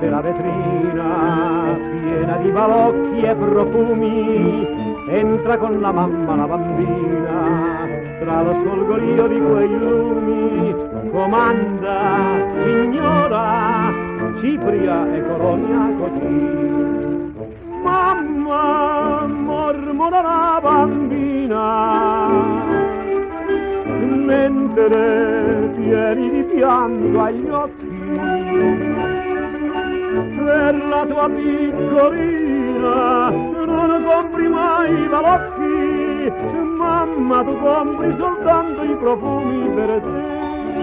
davanti alla vetrina, piena di balocchi e profumi, entra con la mamma la bambina, tra lo sfolgorio di quei lumi, comanda, signora, cipria e corogna così. Mamma, mormora la bambina, mentre pieni di pianto agli occhi, per la tua piccolina non compri mai i balocchi, mamma tu compri soltanto i profumi per te.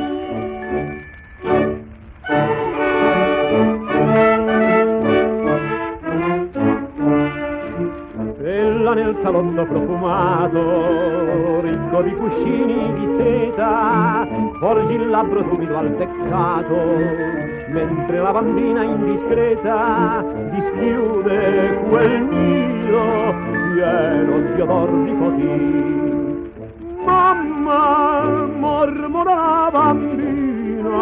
Ella nel salotto profumato, ricco di cuscini di seta, porge il labbro tupido al peccato, mentre la bambina indiscreta dischiude quel nido pieno di odor di così. Mamma, mormora la bambina,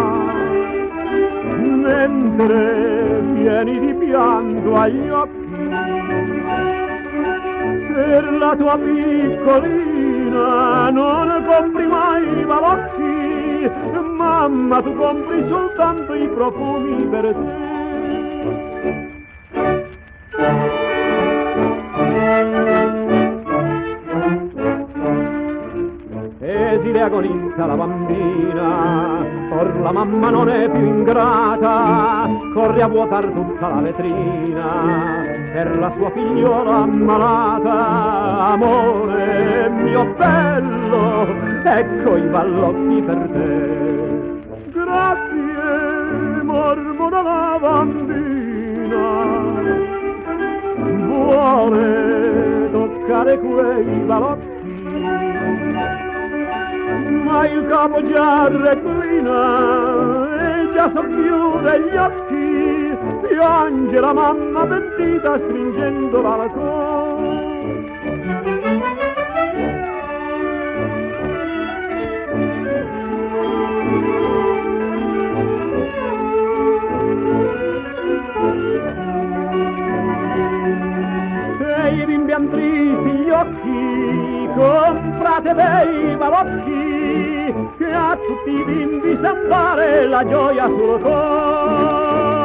mentre pieni di pianto agli occhi, per la tua piccolina non compri mai i balocchi, mamma tu compri soltanto i profumi per te. Esile agonizza la bambina, or la mamma non è più ingrata, corre a vuotar tutta la vetrina per la sua figliola ammalata. Amore mio bello, ecco i ballocchi per te. Grazie, mormora la bambina, vuole toccare quei balocchi, ma il capo già reclina e già socchiude gli occhi, piange la mamma pentita stringendola alla cor. E i bimbi han tristi gli occhi, comprate bei balocchi, che a tutti i bimbi sa fare la gioia sul cuore.